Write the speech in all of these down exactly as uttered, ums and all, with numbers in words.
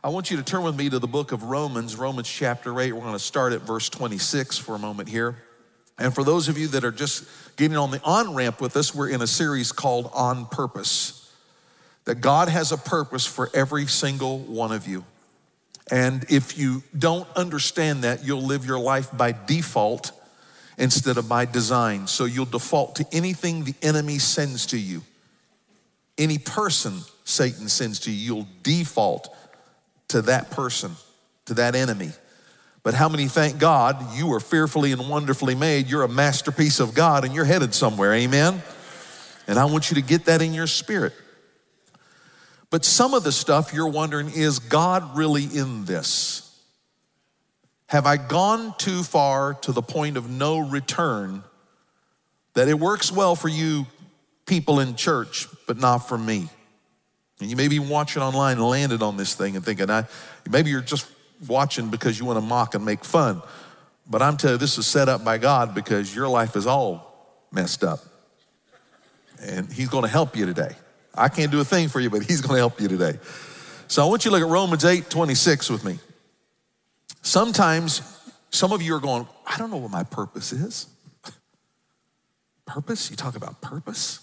I want you to turn with me to the book of Romans, Romans chapter eight. We're going to start at verse twenty-six for a moment here. And for those of you that are just getting on the on-ramp with us, we're in a series called On Purpose. That God has a purpose for every single one of you. And if you don't understand that, you'll live your life by default instead of by design. So you'll default to anything the enemy sends to you. Any person Satan sends to you, you'll default to that person, to that enemy. But how many thank God you are fearfully and wonderfully made? You're a masterpiece of God and you're headed somewhere, amen? And I want you to get that in your spirit. But some of the stuff you're wondering, is God really in this? Have I gone too far to the point of no return that it works well for you people in church, but not for me? And you may be watching online and landed on this thing and thinking, I, maybe you're just watching because you want to mock and make fun. But I'm telling you, this is set up by God because your life is all messed up. And he's going to help you today. I can't do a thing for you, but he's going to help you today. So I want you to look at Romans eight twenty-six with me. Sometimes some of you are going, I don't know what my purpose is. Purpose? You talk about purpose?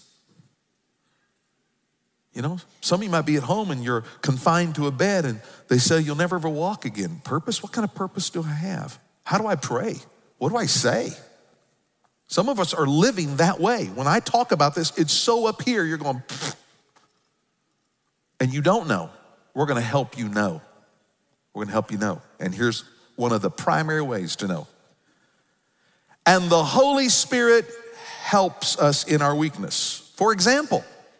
You know, some of you might be at home and you're confined to a bed and they say you'll never ever walk again. Purpose? What kind of purpose do I have? How do I pray? What do I say? Some of us are living that way. When I talk about this, it's so up here, you're going, pfft. And you don't know. We're gonna help you know. We're gonna help you know. And here's one of the primary ways to know. And the Holy Spirit helps us in our weakness. For example,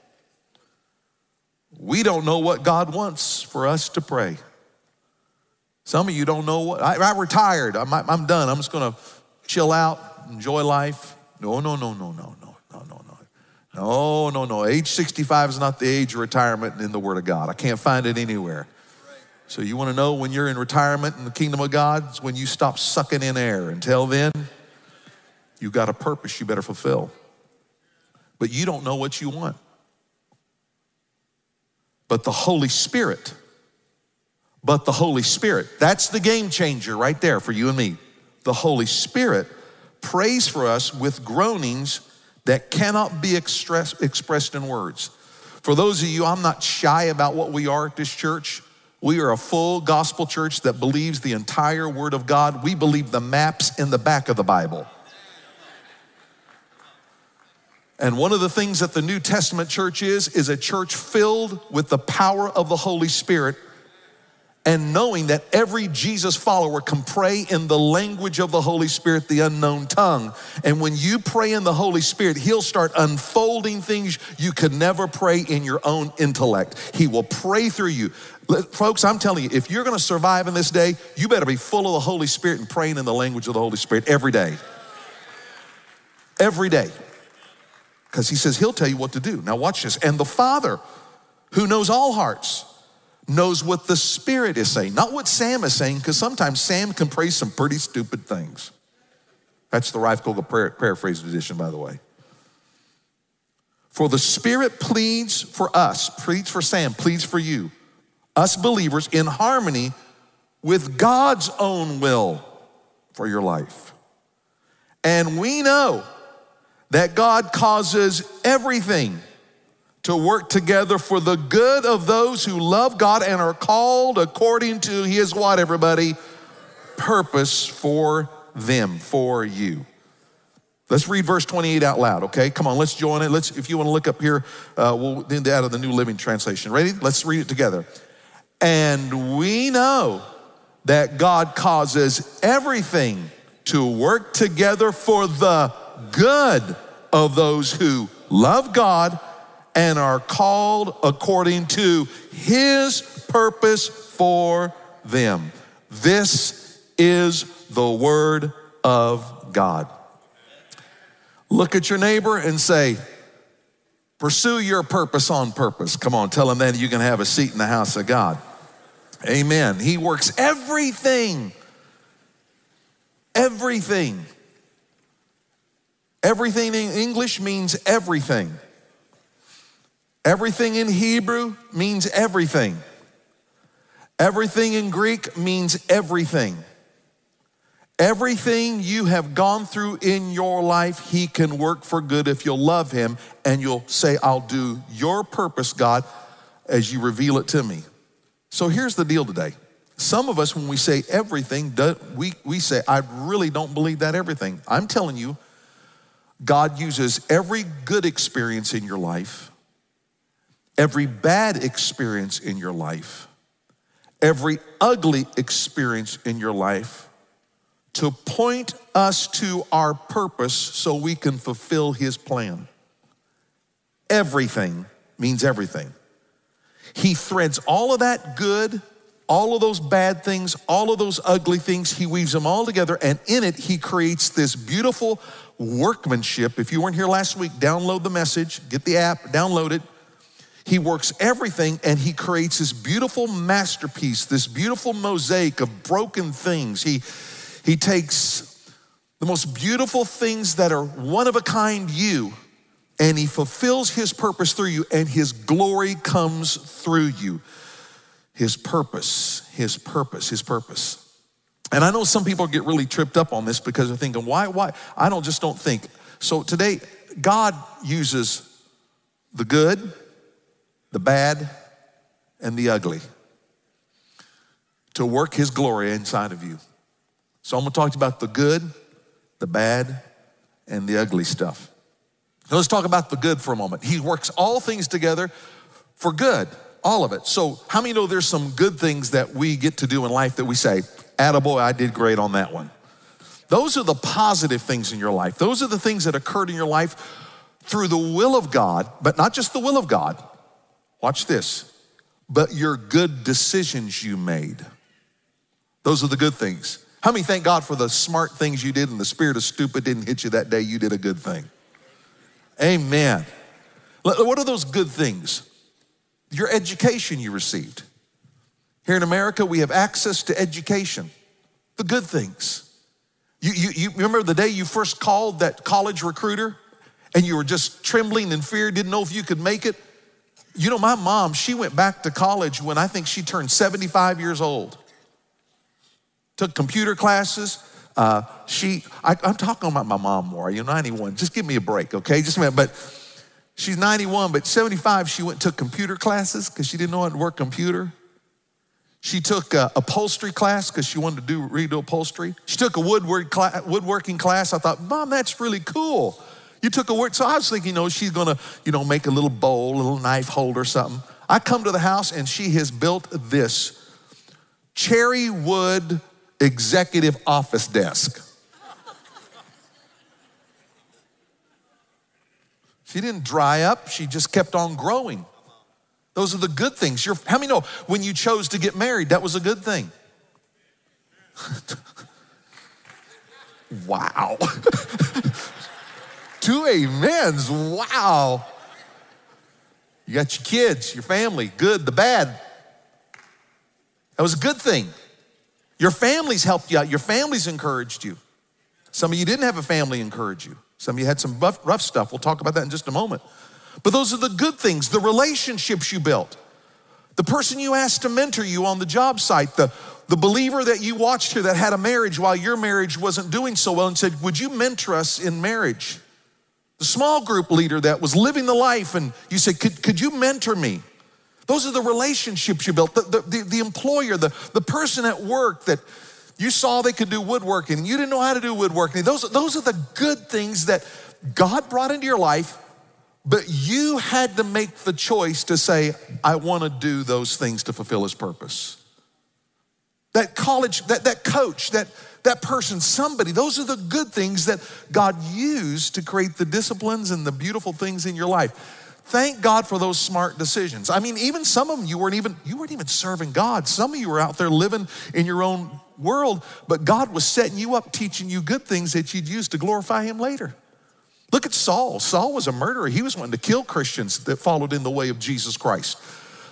we don't know what God wants for us to pray. Some of you don't know what, I, I retired, I'm, I'm done. I'm just gonna chill out, enjoy life. No, no, no, no, no, no, no, no, no. No, no, no. Age sixty-five is not the age of retirement in the Word of God. I can't find it anywhere. So you wanna know when you're in retirement in the kingdom of God? It's when you stop sucking in air. Until then, you've got a purpose you better fulfill. But you don't know what you want. But the Holy Spirit, but the Holy Spirit, that's the game changer right there for you and me. The Holy Spirit prays for us with groanings that cannot be express, expressed in words. For those of you, I'm not shy about what we are at this church. We are a full gospel church that believes the entire Word of God. We believe the maps in the back of the Bible. And one of the things that the New Testament church is, is a church filled with the power of the Holy Spirit and knowing that every Jesus follower can pray in the language of the Holy Spirit, the unknown tongue. And when you pray in the Holy Spirit, he'll start unfolding things you could never pray in your own intellect. He will pray through you. Folks, I'm telling you, if you're gonna survive in this day, you better be full of the Holy Spirit and praying in the language of the Holy Spirit every day. Every day. Because he says he'll tell you what to do. Now watch this. And the Father, who knows all hearts, knows what the Spirit is saying. Not what Sam is saying, because sometimes Sam can pray some pretty stupid things. That's the Rife Coca paraphrased edition, by the way. For the Spirit pleads for us, pleads for Sam, pleads for you, us believers, in harmony with God's own will for your life. And we know that God causes everything to work together for the good of those who love God and are called according to his what, everybody? Purpose for them, for you. Let's read verse twenty-eight out loud, okay? Come on, let's join it. Let's, if you want to look up here, uh, we'll do that out of the New Living Translation. Ready? Let's read it together. And we know that God causes everything to work together for the good of those who love God and are called according to his purpose for them. This is the word of God. Look at your neighbor and say, pursue your purpose on purpose. Come on, tell him that you can have a seat in the house of God. Amen. He works everything, everything. Everything in English means everything. Everything in Hebrew means everything. Everything in Greek means everything. Everything you have gone through in your life, he can work for good if you'll love him and you'll say, I'll do your purpose, God, as you reveal it to me. So here's the deal today. Some of us, when we say everything, we, we say, I really don't believe that everything. I'm telling you, God uses every good experience in your life, every bad experience in your life, every ugly experience in your life to point us to our purpose so we can fulfill his plan. Everything means everything. He threads all of that good, all of those bad things, all of those ugly things, he weaves them all together, and in it, he creates this beautiful workmanship. If you weren't here last week, download the message, get the app, download it. He works everything and he creates this beautiful masterpiece, this beautiful mosaic of broken things. He, he takes the most beautiful things that are one of a kind you, and he fulfills his purpose through you, and his glory comes through you. His purpose, his purpose, his purpose. And I know some people get really tripped up on this because they're thinking, why, why? I don't just don't think. So today, God uses the good, the bad, and the ugly to work his glory inside of you. So I'm gonna talk about the good, the bad, and the ugly stuff. So let's talk about the good for a moment. He works all things together for good, all of it. So how many know there's some good things that we get to do in life that we say, attaboy, I did great on that one. Those are the positive things in your life. Those are the things that occurred in your life through the will of God, but not just the will of God. Watch this, but your good decisions you made. Those are the good things. How many thank God for the smart things you did and the spirit of stupid didn't hit you that day? You did a good thing. Amen. What are those good things? Your education you received. Here in America, we have access to education. The good things. You, you, you remember the day you first called that college recruiter and you were just trembling in fear, didn't know if you could make it? You know, my mom, she went back to college when I think she turned seventy-five years old. Took computer classes. Uh, she, I, I'm talking about my mom more. You're ninety-one. Just give me a break, okay? Just a minute. But she's ninety-one, but seventy-five, she went and took computer classes because she didn't know how to work computer. She took a upholstery class because she wanted to do redo upholstery. She took a woodwork class, woodworking class. I thought, Mom, that's really cool. You took a wood, so I was thinking, you know, she's gonna, you know, make a little bowl, a little knife holder or something. I come to the house and she has built this cherry wood executive office desk. She didn't dry up, she just kept on growing. Those are the good things. You're, how many know when you chose to get married, that was a good thing? Wow. Two amens, wow. You got your kids, your family, good, the bad. That was a good thing. Your family's helped you out. Your family's encouraged you. Some of you didn't have a family encourage you. Some of you had some rough, rough stuff. We'll talk about that in just a moment. But those are the good things, the relationships you built. The person you asked to mentor you on the job site, the, the believer that you watched here that had a marriage while your marriage wasn't doing so well and said, would you mentor us in marriage? The small group leader that was living the life and you said, could, could you mentor me? Those are the relationships you built. The, the, the, the employer, the, the person at work that you saw they could do woodworking and you didn't know how to do woodworking. Those, those are the good things that God brought into your life, but you had to make the choice to say, I want to do those things to fulfill his purpose. That college, that, that coach, that, that person, somebody, those are the good things that God used to create the disciplines and the beautiful things in your life. Thank God for those smart decisions. I mean, even some of them, you weren't even, you weren't even serving God. Some of you were out there living in your own world, but God was setting you up, teaching you good things that you'd use to glorify him later. Look at Saul. Saul was a murderer. He was wanting to kill Christians that followed in the way of Jesus Christ.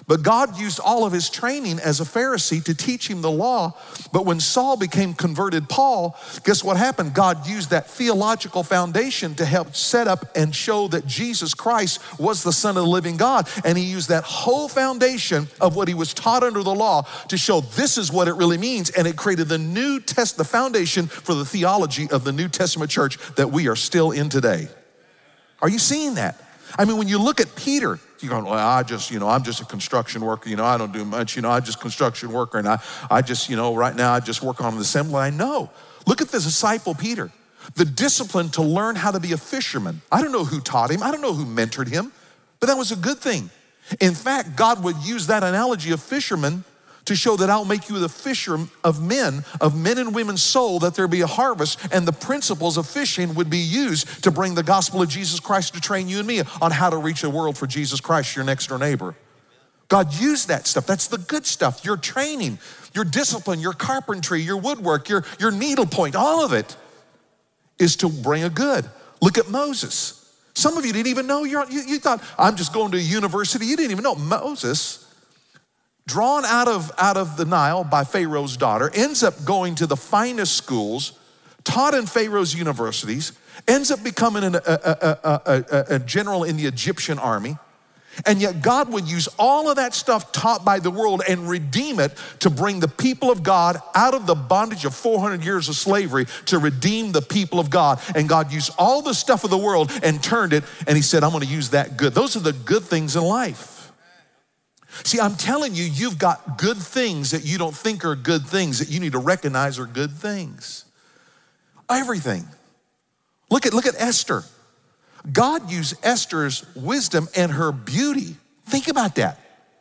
But God used all of his training as a Pharisee to teach him the law. But when Saul became converted Paul, guess what happened? God used that theological foundation to help set up and show that Jesus Christ was the Son of the living God. And he used that whole foundation of what he was taught under the law to show this is what it really means. And it created the New Test, the foundation for the theology of the New Testament church that we are still in today. Are you seeing that? I mean, when you look at Peter, you're going, well, I just, you know, I'm just a construction worker. You know, I don't do much. You know, I'm just a construction worker. And I, I just, you know, right now I just work on an assembly line. No. Look at the disciple Peter. The discipline to learn how to be a fisherman. I don't know who taught him. I don't know who mentored him. But that was a good thing. In fact, God would use that analogy of fishermen to show that I'll make you the fisher of men, of men and women's soul, that there be a harvest, and the principles of fishing would be used to bring the gospel of Jesus Christ to train you and me on how to reach the world for Jesus Christ, your next door neighbor. God used that stuff. That's the good stuff. Your training, your discipline, your carpentry, your woodwork, your, your needlepoint, all of it is to bring a good. Look at Moses. Some of you didn't even know, you're, you, you thought, I'm just going to a university. You didn't even know. Moses, drawn out of, out of the Nile by Pharaoh's daughter, ends up going to the finest schools, taught in Pharaoh's universities, ends up becoming an, a, a, a, a, a general in the Egyptian army. And yet God would use all of that stuff taught by the world and redeem it to bring the people of God out of the bondage of four hundred years of slavery to redeem the people of God. And God used all the stuff of the world and turned it, and he said, I'm gonna use that good. Those are the good things in life. See, I'm telling you, you've got good things that you don't think are good things that you need to recognize are good things. Everything. Look at, look at Esther. God used Esther's wisdom and her beauty. Think about that.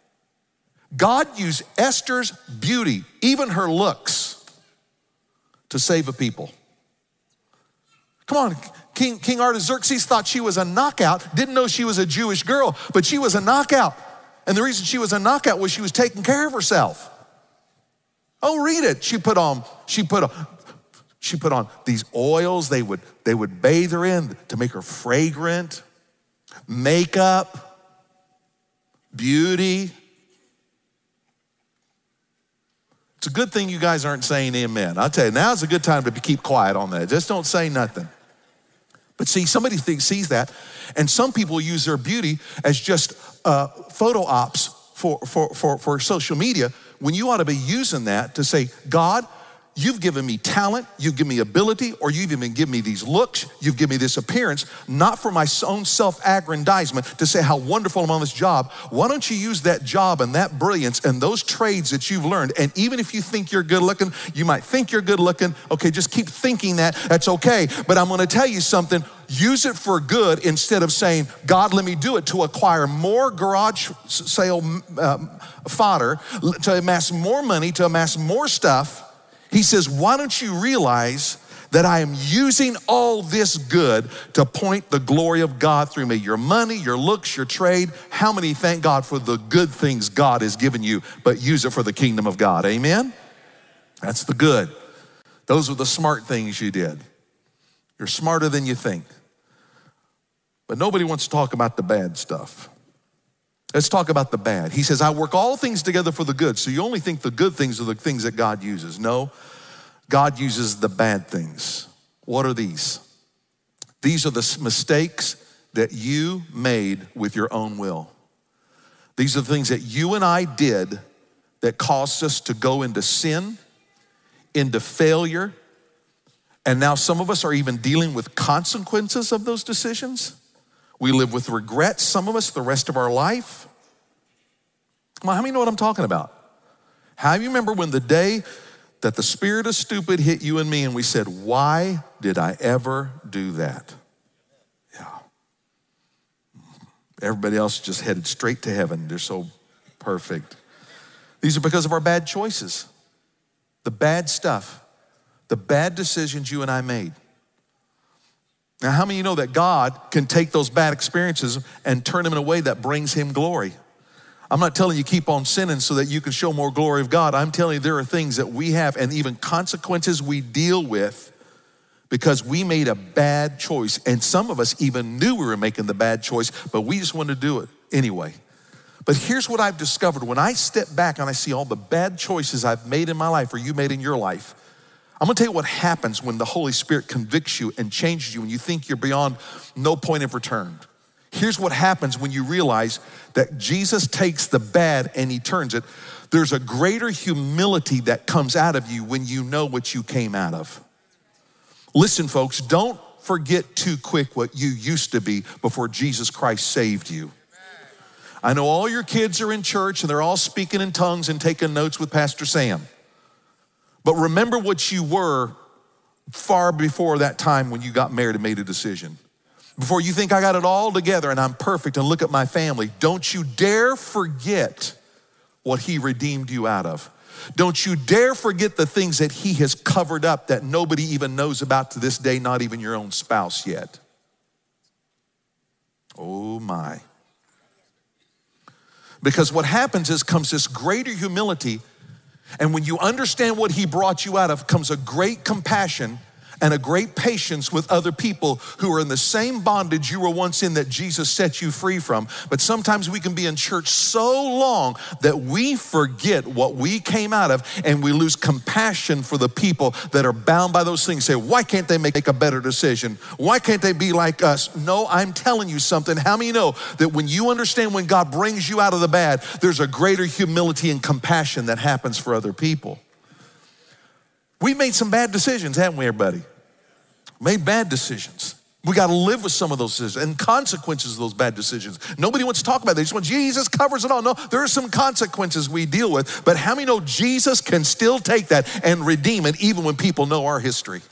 God used Esther's beauty, even her looks, to save a people. Come on, King, King Artaxerxes thought she was a knockout, didn't know she was a Jewish girl, but she was a knockout. And the reason she was a knockout was she was taking care of herself. Oh, read it. She put on, she put on, she put on these oils they would, they would bathe her in to make her fragrant, makeup, beauty. It's a good thing you guys aren't saying amen. I'll tell you, now's a good time to keep quiet on that. Just don't say nothing. But see, somebody thinks, sees that, and some people use their beauty as just uh, photo ops for, for, for, for social media, when you ought to be using that to say, God, you've given me talent, you've given me ability, or you've even given me these looks, you've given me this appearance, not for my own self-aggrandizement to say how wonderful I'm on this job. Why don't you use that job and that brilliance and those trades that you've learned, and even if you think you're good looking, you might think you're good looking, okay, just keep thinking that, that's okay. But I'm gonna tell you something, use it for good instead of saying, God, let me do it to acquire more garage sale um, fodder, to amass more money, to amass more stuff. He says, why don't you realize that I am using all this good to point the glory of God through me? Your money, your looks, your trade. How many thank God for the good things God has given you, but use it for the kingdom of God? Amen? That's the good. Those are the smart things you did. You're smarter than you think. But nobody wants to talk about the bad stuff. Let's talk about the bad. He says, I work all things together for the good. So you only think the good things are the things that God uses. No, God uses the bad things. What are these? These are the mistakes that you made with your own will. These are the things that you and I did that caused us to go into sin, into failure, and now some of us are even dealing with consequences of those decisions. We live with regret, some of us, the rest of our life. Come on, how many know what I'm talking about? How do you remember when the day that the spirit of stupid hit you and me and we said, why did I ever do that? Yeah. Everybody else just headed straight to heaven. They're so perfect. These are because of our bad choices, the bad stuff, the bad decisions you and I made. Now, how many of you know that God can take those bad experiences and turn them in a way that brings him glory? I'm not telling you keep on sinning so that you can show more glory of God. I'm telling you there are things that we have and even consequences we deal with because we made a bad choice. And some of us even knew we were making the bad choice, but we just wanted to do it anyway. But here's what I've discovered. When I step back and I see all the bad choices I've made in my life or you made in your life, I'm gonna tell you what happens when the Holy Spirit convicts you and changes you and you think you're beyond no point of return. Here's what happens when you realize that Jesus takes the bad and he turns it. There's a greater humility that comes out of you when you know what you came out of. Listen, folks, don't forget too quick what you used to be before Jesus Christ saved you. I know all your kids are in church and they're all speaking in tongues and taking notes with Pastor Sam. But remember what you were far before that time when you got married and made a decision. Before you think I got it all together and I'm perfect and look at my family, don't you dare forget what he redeemed you out of. Don't you dare forget the things that he has covered up that nobody even knows about to this day, not even your own spouse yet. Oh my. Because what happens is comes this greater humility, and when you understand what he brought you out of, comes a great compassion and a great patience with other people who are in the same bondage you were once in that Jesus set you free from. But sometimes we can be in church so long that we forget what we came out of and we lose compassion for the people that are bound by those things. Say, why can't they make a better decision? Why can't they be like us? No, I'm telling you something. How many know that when you understand when God brings you out of the bad, there's a greater humility and compassion that happens for other people? We've made some bad decisions, haven't we, everybody? Made bad decisions. We got to live with some of those decisions and consequences of those bad decisions. Nobody wants to talk about that. They just want Jesus covers it all. No, there are some consequences we deal with, but how many know Jesus can still take that and redeem it even when people know our history?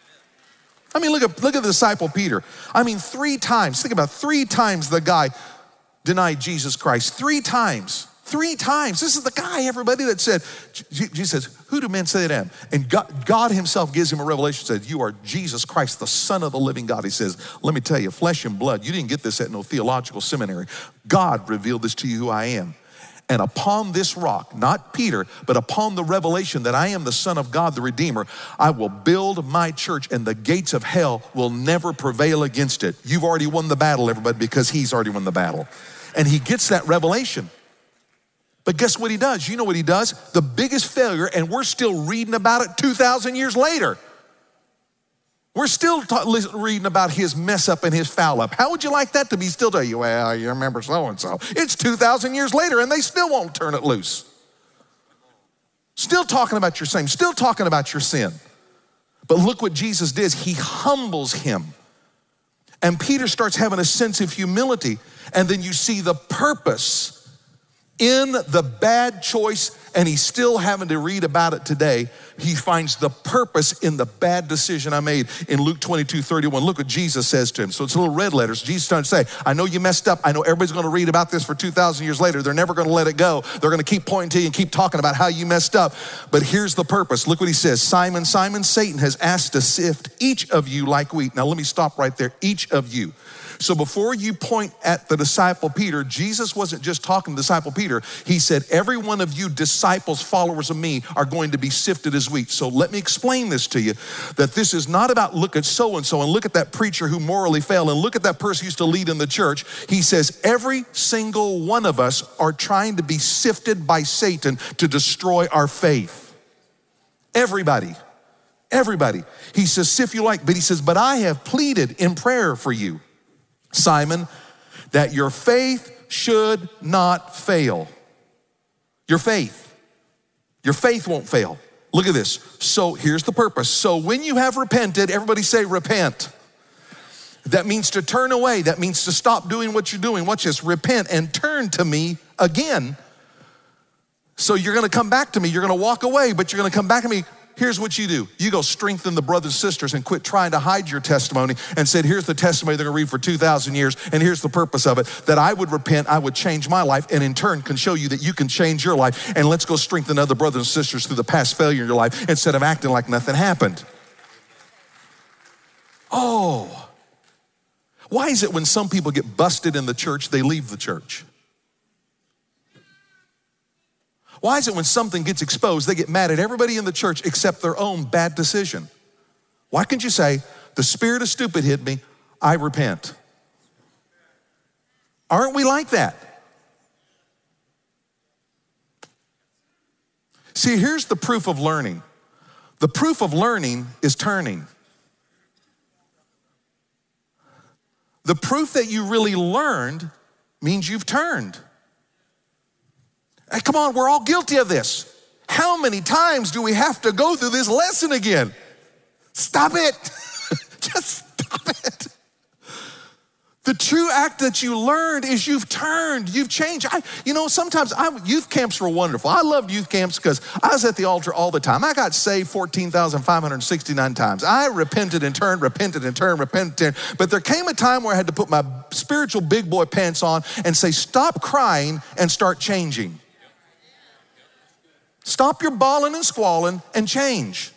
I mean, look at, look at the disciple Peter. I mean, three times, think about three times the guy denied Jesus Christ. Three times. Three times. This is the guy, everybody, that said, Jesus says, who do men say that I am? And God, God himself gives him a revelation, said, you are Jesus Christ, the Son of the living God. He says, let me tell you, flesh and blood, you didn't get this at no theological seminary. God revealed this to you who I am. And upon this rock, not Peter, but upon the revelation that I am the Son of God, the Redeemer, I will build my church and the gates of hell will never prevail against it. You've already won the battle, everybody, because he's already won the battle. And he gets that revelation. But guess what he does? You know what he does? The biggest failure, and we're still reading about it two thousand years later. We're still ta- reading about his mess up and his foul up. How would you like that to be still tell you, well, you remember so-and-so. It's two thousand years later and they still won't turn it loose. Still talking about your shame, still talking about your sin. But look what Jesus did. He humbles him. And Peter starts having a sense of humility. And then you see the purpose in the bad choice, and he's still having to read about it today. He finds the purpose in the bad decision I made in Luke twenty-two thirty-one. Look what Jesus says to him. So it's little red letters. Jesus trying to say, I know you messed up. I know everybody's going to read about this for two thousand years later. They're never going to let it go. They're going to keep pointing to you and keep talking about how you messed up. But here's the purpose. Look what he says. Simon, Simon, Satan has asked to sift each of you like wheat. Now let me stop right there. Each of you. So before you point at the disciple Peter, Jesus wasn't just talking to disciple Peter. He said, every one of you disciples, followers of me are going to be sifted as wheat. So let me explain this to you, that this is not about look at so-and-so and look at that preacher who morally failed and look at that person who used to lead in the church. He says, every single one of us are trying to be sifted by Satan to destroy our faith. Everybody, everybody. He says, sift you like, but he says, but I have pleaded in prayer for you, Simon, that your faith should not fail. Your faith, your faith won't fail. Look at this. So here's the purpose. So when you have repented, everybody say repent. That means to turn away. That means to stop doing what you're doing. Watch this. Repent and turn to me again. So you're going to come back to me. You're going to walk away, but you're going to come back to me. Here's what you do. You go strengthen the brothers and sisters and quit trying to hide your testimony and said, here's the testimony they're gonna read for two thousand years and here's the purpose of it, that I would repent, I would change my life, and in turn can show you that you can change your life, and let's go strengthen other brothers and sisters through the past failure in your life instead of acting like nothing happened. Oh, why is it when some people get busted in the church, they leave the church? Why is it when something gets exposed, they get mad at everybody in the church except their own bad decision? Why can't you say, the spirit of stupid hit me, I repent? Aren't we like that? See, here's the proof of learning. The proof of learning is turning. The proof that you really learned means you've turned. Hey, come on, we're all guilty of this. How many times do we have to go through this lesson again? Stop it. Just stop it. The true act that you learned is you've turned, you've changed. I, you know, sometimes I, youth camps were wonderful. I loved youth camps because I was at the altar all the time. I got saved fourteen thousand five hundred sixty-nine times. I repented and turned, repented and turned, repented and turned. But there came a time where I had to put my spiritual big boy pants on and say, stop crying and start changing. Stop your bawling and squalling and change.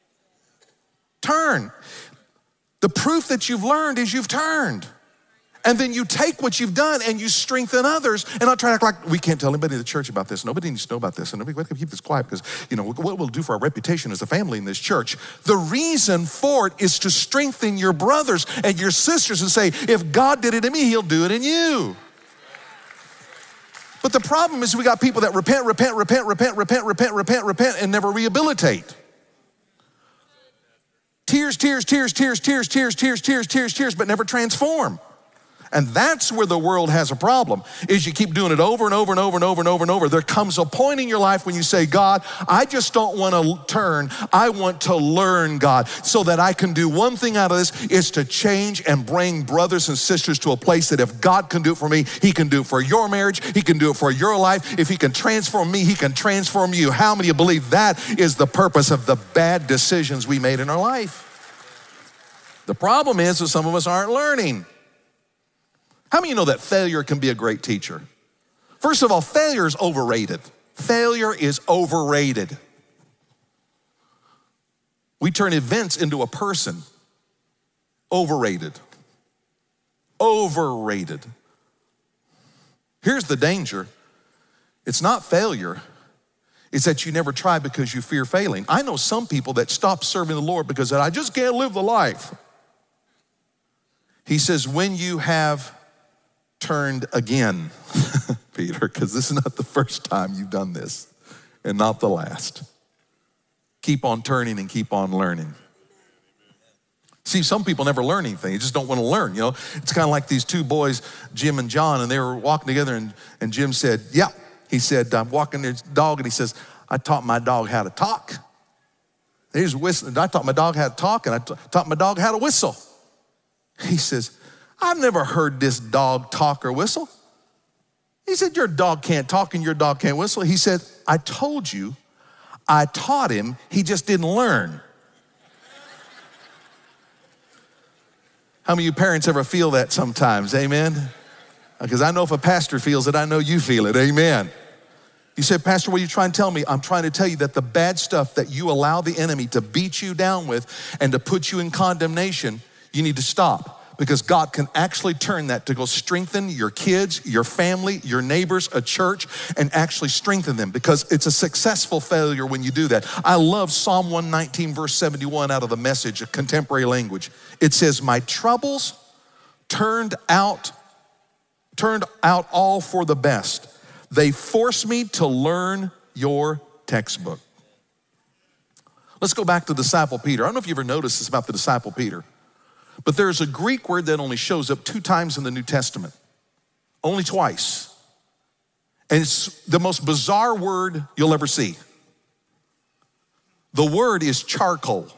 Turn. The proof that you've learned is you've turned. And then you take what you've done and you strengthen others. And not try to act like we can't tell anybody in the church about this. Nobody needs to know about this. And nobody can keep this quiet because, you know, what we'll do for our reputation as a family in this church. The reason for it is to strengthen your brothers and your sisters and say, if God did it in me, he'll do it in you. But the problem is we got people that repent, repent, repent, repent, repent, repent, repent, repent, and never rehabilitate. Tears, tears, tears, tears, tears, tears, tears, tears, tears, tears, but never transform. And that's where the world has a problem, is you keep doing it over and over and over and over and over and over. There comes a point in your life when you say, God, I just don't want to turn. I want to learn, God, so that I can do one thing out of this is to change and bring brothers and sisters to a place that if God can do it for me, he can do it for your marriage. He can do it for your life. If he can transform me, he can transform you. How many of you believe that is the purpose of the bad decisions we made in our life? The problem is that some of us aren't learning. How many of you know that failure can be a great teacher? First of all, failure is overrated. Failure is overrated. We turn events into a person. Overrated. Overrated. Here's the danger. It's not failure. It's that you never try because you fear failing. I know some people that stop serving the Lord because I just can't live the life. He says, when you have turned again, Peter, because this is not the first time you've done this and not the last. Keep on turning and keep on learning. See, some people never learn anything. They just don't want to learn, you know. It's kind of like these two boys, Jim and John, and they were walking together and, and Jim said, yeah. He said, I'm walking this dog, and he says, I taught my dog how to talk. And he was whistling. I taught my dog how to talk, and I t- taught my dog how to whistle. He says, I've never heard this dog talk or whistle. He said, your dog can't talk and your dog can't whistle. He said, I told you, I taught him, he just didn't learn. How many of you parents ever feel that sometimes, amen? Because I know if a pastor feels it, I know you feel it, amen. You said, Pastor, what are you trying to tell me? I'm trying to tell you that the bad stuff that you allow the enemy to beat you down with and to put you in condemnation, you need to stop. Because God can actually turn that to go strengthen your kids, your family, your neighbors, a church, and actually strengthen them because it's a successful failure when you do that. I love Psalm one nineteen, verse seventy-one out of the Message, a contemporary language. It says, my troubles turned out, turned out all for the best. They forced me to learn your textbook. Let's go back to the disciple Peter. I don't know if you ever noticed this about the disciple Peter. But there's a Greek word that only shows up two times in the New Testament. Only twice. And it's the most bizarre word you'll ever see. The word is charcoal.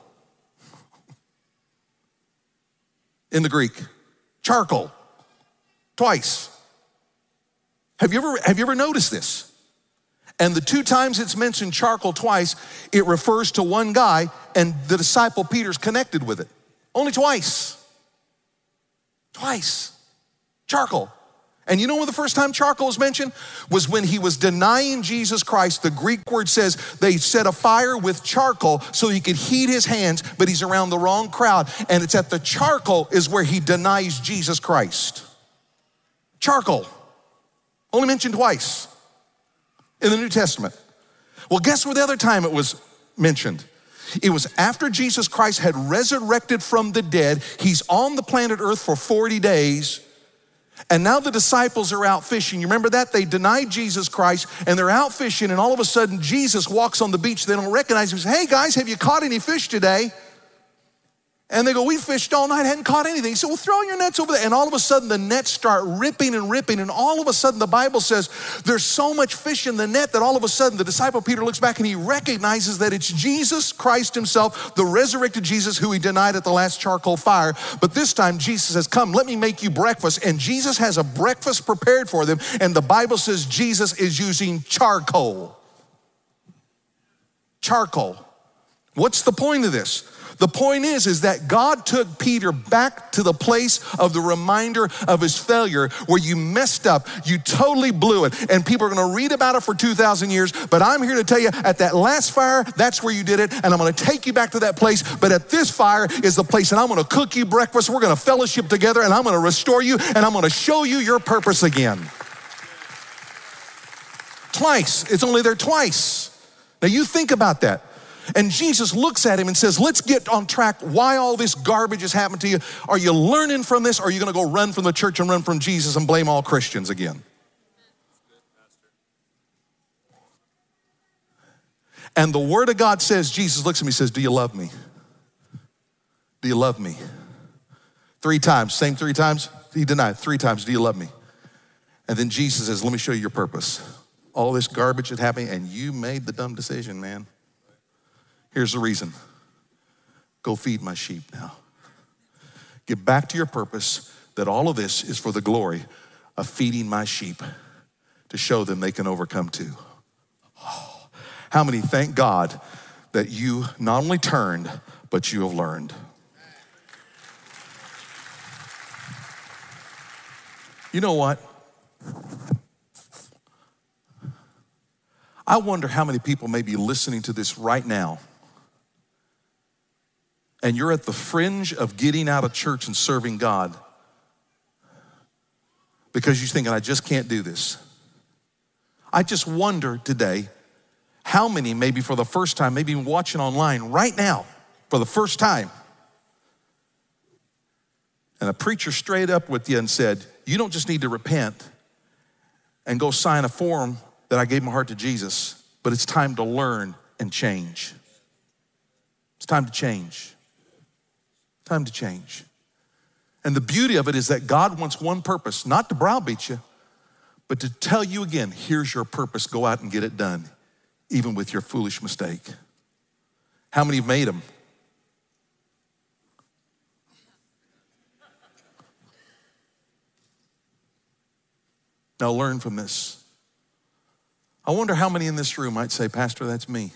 In the Greek. Charcoal. Twice. Have you ever, have you ever noticed this? And the two times it's mentioned charcoal twice, it refers to one guy, and the disciple Peter's connected with it. Only twice. Twice. Charcoal. And you know when the first time charcoal was mentioned? Was when he was denying Jesus Christ. The Greek word says they set a fire with charcoal so he could heat his hands, but he's around the wrong crowd. And it's at the charcoal is where he denies Jesus Christ. Charcoal. Only mentioned twice in the New Testament. Well, guess where the other time it was mentioned? It was after Jesus Christ had resurrected from the dead. He's on the planet Earth for forty days. And now the disciples are out fishing. You remember that? They denied Jesus Christ and they're out fishing, and all of a sudden Jesus walks on the beach. They don't recognize him. He says, hey guys, have you caught any fish today? And they go, we fished all night, hadn't caught anything. He said, well, throw your nets over there. And all of a sudden the nets start ripping and ripping. And all of a sudden the Bible says there's so much fish in the net that all of a sudden the disciple Peter looks back and he recognizes that it's Jesus Christ himself, the resurrected Jesus who he denied at the last charcoal fire. But this time Jesus says, come, let me make you breakfast. And Jesus has a breakfast prepared for them. And the Bible says Jesus is using charcoal. Charcoal. What's the point of this? The point is, is that God took Peter back to the place of the reminder of his failure where you messed up, you totally blew it, and people are gonna read about it for two thousand years, but I'm here to tell you, at that last fire, that's where you did it, and I'm gonna take you back to that place, but at this fire is the place, and I'm gonna cook you breakfast, we're gonna fellowship together, and I'm gonna restore you, and I'm gonna show you your purpose again. Twice, it's only there twice. Now you think about that. And Jesus looks at him and says, let's get on track why all this garbage has happened to you. Are you learning from this, or are you gonna go run from the church and run from Jesus and blame all Christians again? And the word of God says, Jesus looks at me and says, do you love me? Do you love me? Three times, same three times, he denied three times, do you love me? And then Jesus says, let me show you your purpose. All this garbage is happening and you made the dumb decision, man. Here's the reason. Go feed my sheep now. Get back to your purpose, that all of this is for the glory of feeding my sheep to show them they can overcome too. Oh, how many thank God that you not only turned, but you have learned. You know what? I wonder how many people may be listening to this right now, and you're at the fringe of getting out of church and serving God because you're thinking, I just can't do this. I just wonder today how many, maybe for the first time, maybe even watching online right now for the first time, and a preacher straight up with you and said, you don't just need to repent and go sign a form that I gave my heart to Jesus, but it's time to learn and change. It's time to change. Time to change. And the beauty of it is that God wants one purpose, not to browbeat you, but to tell you again, here's your purpose, go out and get it done, even with your foolish mistake. How many have made them? Now learn from this. I wonder how many in this room might say, Pastor, that's me.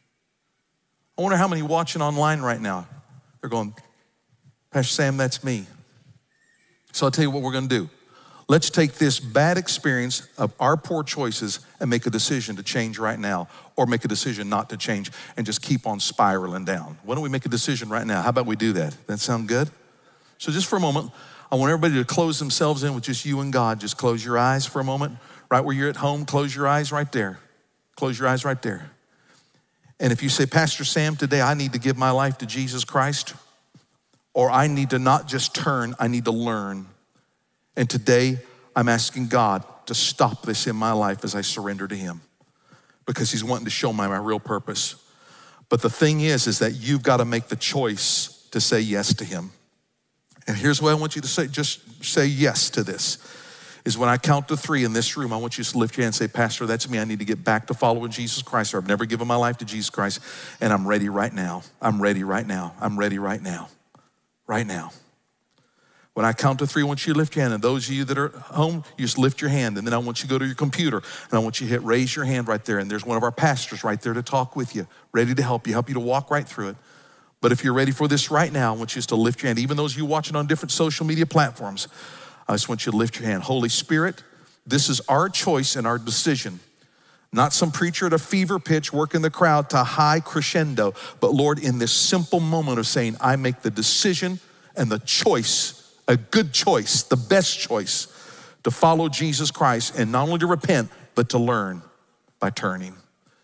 I wonder how many watching online right now, they're going, Pastor Sam, that's me. So I'll tell you what we're gonna do. Let's take this bad experience of our poor choices and make a decision to change right now, or make a decision not to change and just keep on spiraling down. Why don't we make a decision right now? How about we do that? That sound good? So just for a moment, I want everybody to close themselves in with just you and God. Just close your eyes for a moment. Right where you're at home, close your eyes right there. Close your eyes right there. And if you say, Pastor Sam, today I need to give my life to Jesus Christ, or I need to not just turn, I need to learn. And today I'm asking God to stop this in my life as I surrender to him, because he's wanting to show me my real purpose. But the thing is, is that you've got to make the choice to say yes to him. And here's what I want you to say, just say yes to this, is when I count to three in this room, I want you to lift your hand and say, Pastor, that's me. I need to get back to following Jesus Christ, or I've never given my life to Jesus Christ, and I'm ready right now. I'm ready right now. I'm ready right now. Right now. When I count to three, I want you to lift your hand. And those of you that are home, you just lift your hand. And then I want you to go to your computer, and I want you to hit raise your hand right there. And there's one of our pastors right there to talk with you, ready to help you, help you to walk right through it. But if you're ready for this right now, I want you just to lift your hand. Even those of you watching on different social media platforms, I just want you to lift your hand. Holy Spirit, this is our choice and our decision. Not some preacher at a fever pitch working the crowd to high crescendo, but Lord, in this simple moment of saying, I make the decision and the choice, a good choice, the best choice, to follow Jesus Christ, and not only to repent, but to learn by turning.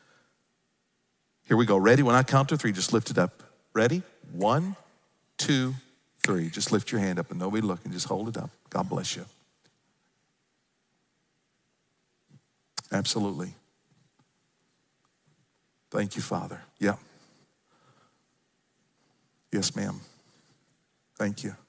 Here we go. Ready? When I count to three, just lift it up. Ready? One, two, three. Just lift your hand up and nobody looking. Just hold it up. God bless you. Absolutely. Thank you, Father. Yeah. Yes, ma'am. Thank you.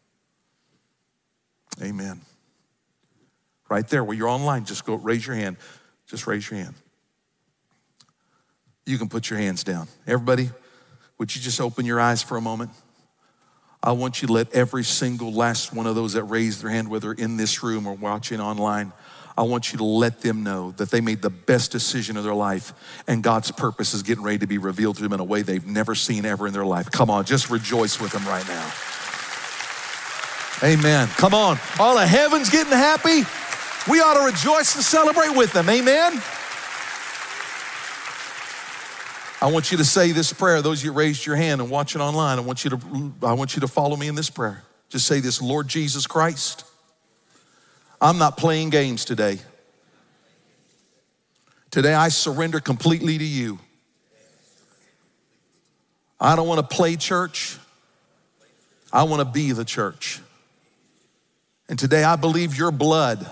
Amen. Right there where you're online, just go raise your hand. Just raise your hand. You can put your hands down. Everybody, would you just open your eyes for a moment? I want you to let every single last one of those that raised their hand, whether in this room or watching online, I want you to let them know that they made the best decision of their life and God's purpose is getting ready to be revealed to them in a way they've never seen ever in their life. Come on, just rejoice with them right now. Amen. Come on. All of heaven's getting happy. We ought to rejoice and celebrate with them. Amen. I want you to say this prayer. Those of you raised your hand and watching online, I want you to, I want you to follow me in this prayer. Just say this: Lord Jesus Christ, I'm not playing games today. Today I surrender completely to you. I don't want to play church. I want to be the church. And today I believe your blood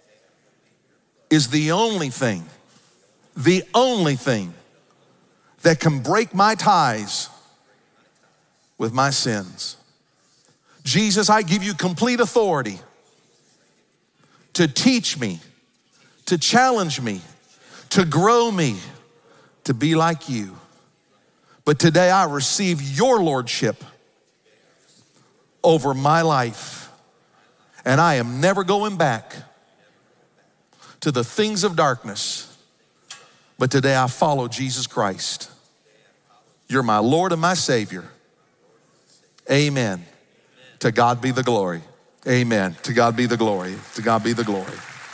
is the only thing, the only thing that can break my ties with my sins. Jesus, I give you complete authority to teach me, to challenge me, to grow me, to be like you. But today I receive your lordship over my life, and I am never going back to the things of darkness. But today I follow Jesus Christ. You're my Lord and my Savior. Amen. To God be the glory. Amen. To God be the glory. To God be the glory.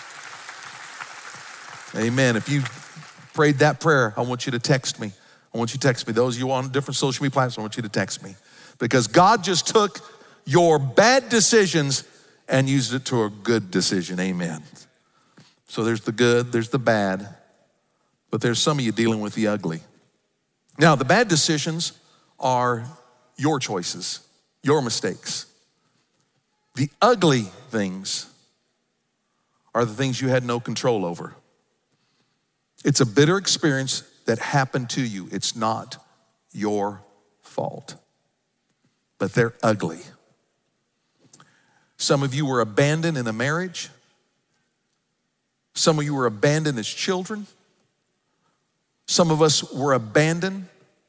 Amen. If you prayed that prayer, I want you to text me. I want you to text me. Those of you on different social media platforms, I want you to text me. Because God just took your bad decisions and used it to a good decision. Amen. So there's the good, there's the bad, but there's some of you dealing with the ugly. Now, the bad decisions are your choices, your mistakes. The ugly things are the things you had no control over. It's a bitter experience that happened to you. It's not your fault, but they're ugly. Some of you were abandoned in a marriage. Some of you were abandoned as children. Some of us were abandoned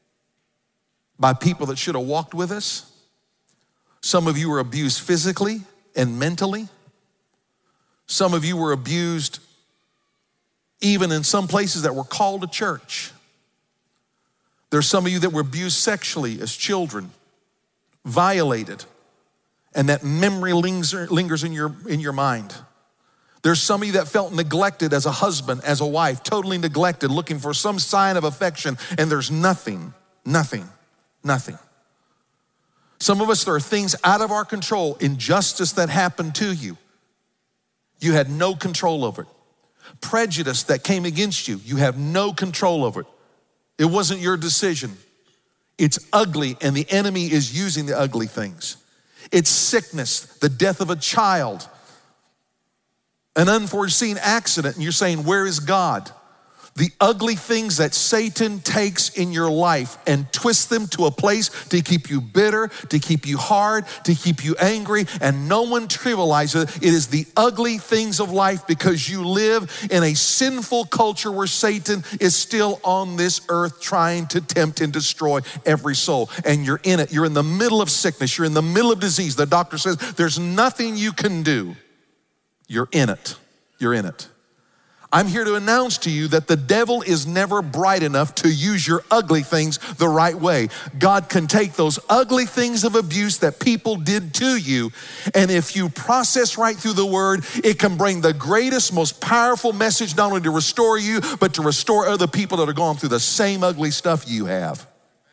by people that should have walked with us. Some of you were abused physically and mentally. Some of you were abused even in some places that were called a church. There's some of you that were abused sexually as children, violated, and that memory lingers in your, in your mind. There's some of you that felt neglected as a husband, as a wife, totally neglected, looking for some sign of affection, and there's nothing, nothing, nothing. Some of us, there are things out of our control, injustice that happened to you. You had no control over it. Prejudice that came against you, you have no control over it. It wasn't your decision. It's ugly, and the enemy is using the ugly things. It's sickness, the death of a child, an unforeseen accident, and you're saying, where is God? The ugly things that Satan takes in your life and twists them to a place to keep you bitter, to keep you hard, to keep you angry, and no one trivializes it. It is the ugly things of life because you live in a sinful culture where Satan is still on this earth trying to tempt and destroy every soul. And you're in it. You're in the middle of sickness. You're in the middle of disease. The doctor says there's nothing you can do. You're in it. You're in it. I'm here to announce to you that the devil is never bright enough to use your ugly things the right way. God can take those ugly things of abuse that people did to you, and if you process right through the word, it can bring the greatest, most powerful message, not only to restore you, but to restore other people that are going through the same ugly stuff you have.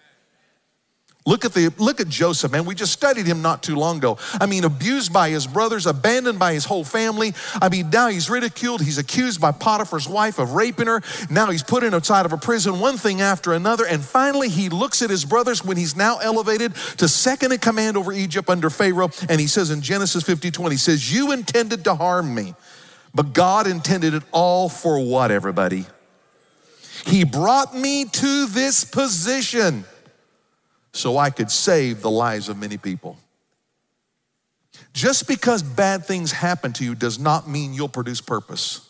Look at the look at Joseph, man. We just studied him not too long ago. I mean, abused by his brothers, abandoned by his whole family. I mean, now he's ridiculed. He's accused by Potiphar's wife of raping her. Now he's put inside of a prison, one thing after another. And finally, he looks at his brothers when he's now elevated to second in command over Egypt under Pharaoh. And he says in Genesis fifty twenty, he says, you intended to harm me, But God intended it all for what, everybody? He brought me to this position so I could save the lives of many people. Just because bad things happen to you does not mean you'll produce purpose.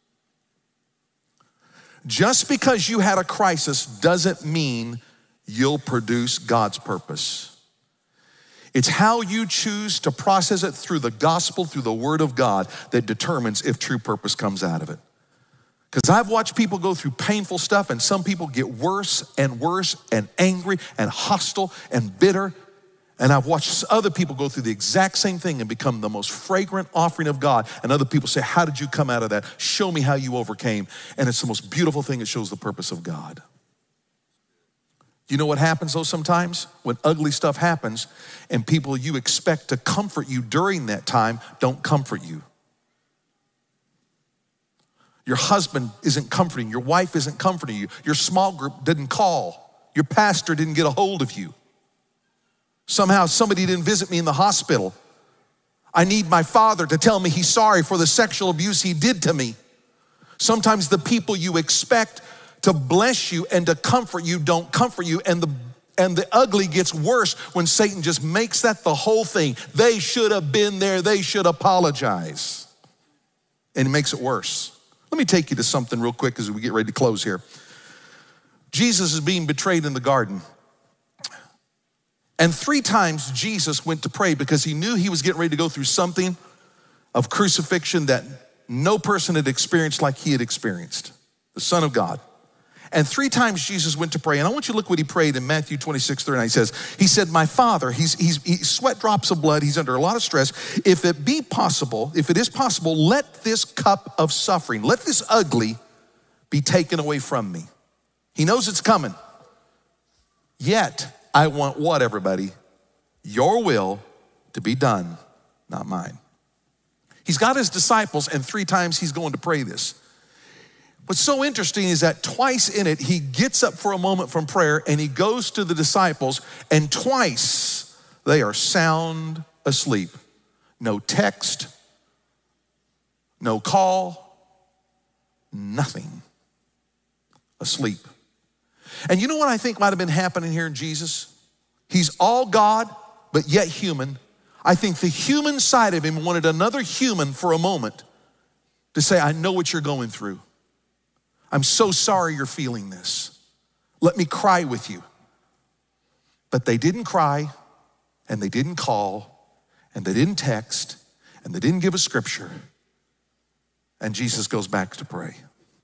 Just because you had a crisis doesn't mean you'll produce God's purpose. It's how you choose to process it through the gospel, through the word of God, that determines if true purpose comes out of it. Because I've watched people go through painful stuff, and some people get worse and worse and angry and hostile and bitter. And I've watched other people go through the exact same thing and become the most fragrant offering of God. And other people say, how did you come out of that? Show me how you overcame. And it's the most beautiful thing that shows the purpose of God. You know what happens though sometimes? When ugly stuff happens and people you expect to comfort you during that time don't comfort you. Your husband isn't comforting, your wife isn't comforting you, your small group didn't call, your pastor didn't get a hold of you. Somehow somebody didn't visit me in the hospital. I need my father to tell me he's sorry for the sexual abuse he did to me. Sometimes the people you expect to bless you and to comfort you don't comfort you, and the and the ugly gets worse when Satan just makes that the whole thing. They should have been there, they should apologize. And it makes it worse. Let me take you to something real quick as we get ready to close here. Jesus is being betrayed in the garden. And three times Jesus went to pray because he knew he was getting ready to go through something of crucifixion that no person had experienced like he had experienced, the Son of God. And three times Jesus went to pray. And I want you to look what he prayed in Matthew twenty-six, thirty-nine. He says, he said, my Father, he's, he's, he's sweat drops of blood. He's under a lot of stress. If it be possible, if it is possible, let this cup of suffering, let this ugly be taken away from me. He knows it's coming. Yet I want what, everybody? Your will to be done, not mine. He's got his disciples, and three times he's going to pray this. What's so interesting is that twice in it, he gets up for a moment from prayer and he goes to the disciples, and twice they are sound asleep. No text, no call, nothing. Asleep. And you know what I think might have been happening here in Jesus? He's all God, but yet human. I think the human side of him wanted another human for a moment to say, I know what you're going through. I'm so sorry you're feeling this. Let me cry with you. But they didn't cry, and they didn't call, and they didn't text, and they didn't give a scripture. And Jesus goes back to pray.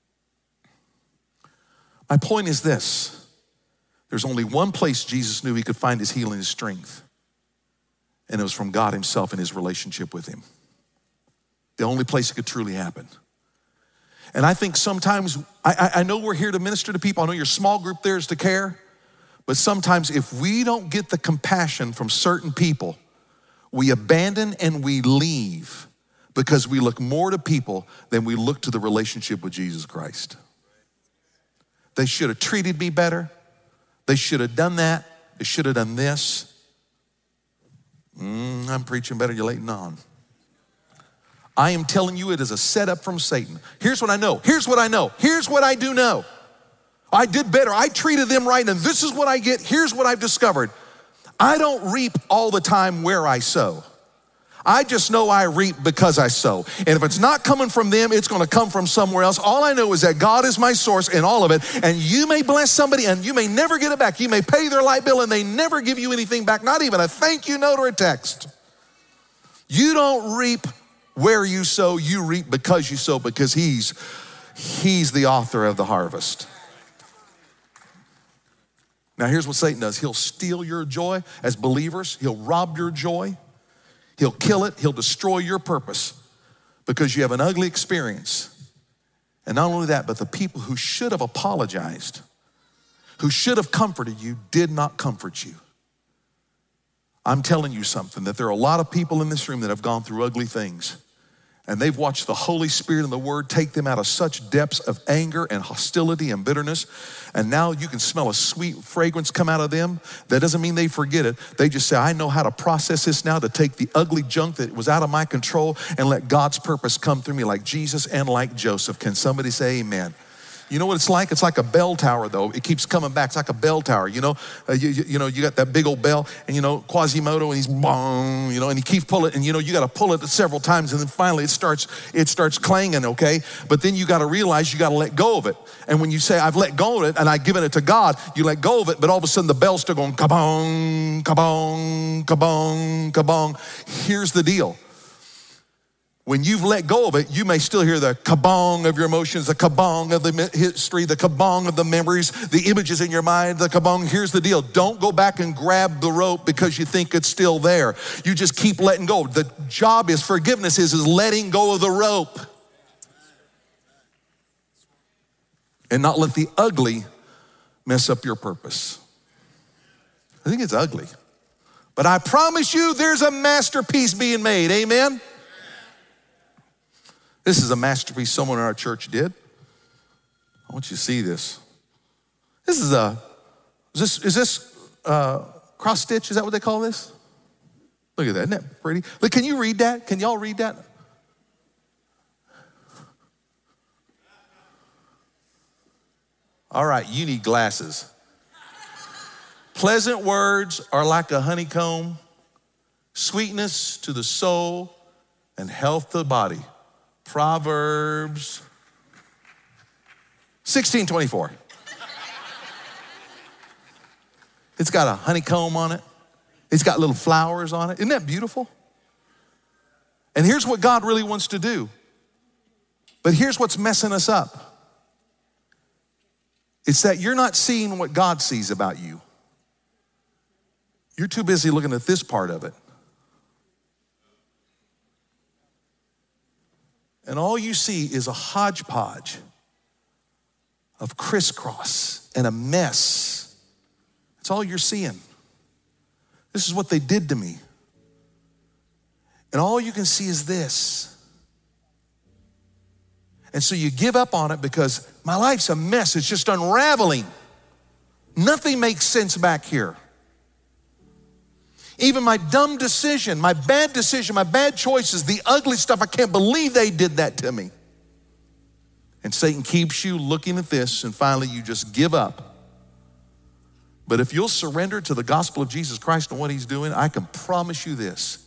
My point is this. There's only one place Jesus knew he could find his healing and his strength. And it was from God himself and his relationship with him. The only place it could truly happen. And I think sometimes, I, I know we're here to minister to people. I know your small group there is to care. But sometimes if we don't get the compassion from certain people, we abandon and we leave because we look more to people than we look to the relationship with Jesus Christ. They should have treated me better. They should have done that. They should have done this. Mm, I'm preaching better, you're letting on. I am telling you it is a setup from Satan. Here's what I know. Here's what I know. Here's what I do know. I did better. I treated them right, and this is what I get. Here's what I've discovered. I don't reap all the time where I sow. I just know I reap because I sow. And if it's not coming from them, it's going to come from somewhere else. All I know is that God is my source in all of it. And you may bless somebody and you may never get it back. You may pay their light bill and they never give you anything back, not even a thank you note or a text. You don't reap where you sow, you reap because you sow, because he's, he's the author of the harvest. Now here's what Satan does. He'll steal your joy as believers. He'll rob your joy. He'll kill it. He'll destroy your purpose because you have an ugly experience. And not only that, but the people who should have apologized, who should have comforted you, did not comfort you. I'm telling you something, that there are a lot of people in this room that have gone through ugly things. And they've watched the Holy Spirit and the Word take them out of such depths of anger and hostility and bitterness. And now you can smell a sweet fragrance come out of them. That doesn't mean they forget it. They just say, I know how to process this now, to take the ugly junk that was out of my control and let God's purpose come through me like Jesus and like Joseph. Can somebody say amen? You know what it's like? It's like a bell tower, though. It keeps coming back. It's like a bell tower, you know? Uh, you, you, you know, you got that big old bell, and, you know, Quasimodo, and he's bong, you know, and you keep pulling it, and, you know, you got to pull it several times, and then finally it starts it starts clanging, okay? But then you got to realize you got to let go of it. And when you say, I've let go of it, and I've given it to God, you let go of it, but all of a sudden the bell's still going kabong, kabong, kabong, kabong. Here's the deal. When you've let go of it, you may still hear the kabong of your emotions, the kabong of the history, the kabong of the memories, the images in your mind, the kabong. Here's the deal. Don't go back and grab the rope because you think it's still there. You just keep letting go. The job is, forgiveness is, is letting go of the rope. And not let the ugly mess up your purpose. I think it's ugly. But I promise you there's a masterpiece being made, amen? This is a masterpiece someone in our church did. I want you to see this. This is a, is this, is this uh, cross stitch? Is that what they call this? Look at that, isn't that pretty? Look, can you read that? Can y'all read that? All right, you need glasses. Pleasant words are like a honeycomb, sweetness to the soul and health to the body. Proverbs sixteen twenty-four. It's got a honeycomb on it. It's got little flowers on it. Isn't that beautiful? And here's what God really wants to do. But here's what's messing us up. It's that you're not seeing what God sees about you. You're too busy looking at this part of it. And all you see is a hodgepodge of crisscross and a mess. That's all you're seeing. This is what they did to me. And all you can see is this. And so you give up on it because my life's a mess. It's just unraveling. Nothing makes sense back here. Even my dumb decision, my bad decision, my bad choices, the ugly stuff, I can't believe they did that to me. And Satan keeps you looking at this, and finally you just give up. But if you'll surrender to the gospel of Jesus Christ and what he's doing, I can promise you this.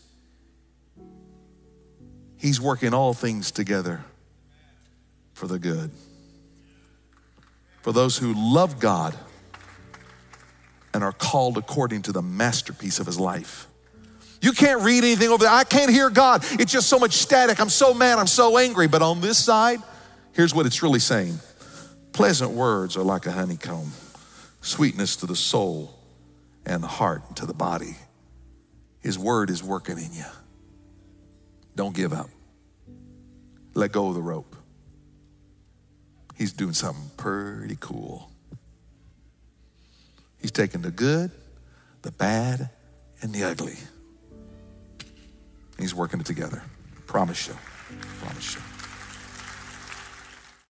He's working all things together for the good. For those who love God and are called according to the masterpiece of his life. You can't read anything over there. I can't hear God. It's just so much static. I'm so mad. I'm so angry. But on this side, here's what it's really saying. Pleasant words are like a honeycomb, sweetness to the soul and the heart and to the body. His word is working in you. Don't give up. Let go of the rope. He's doing something pretty cool. He's taking the good, the bad, and the ugly. He's working it together. Promise you. Promise you.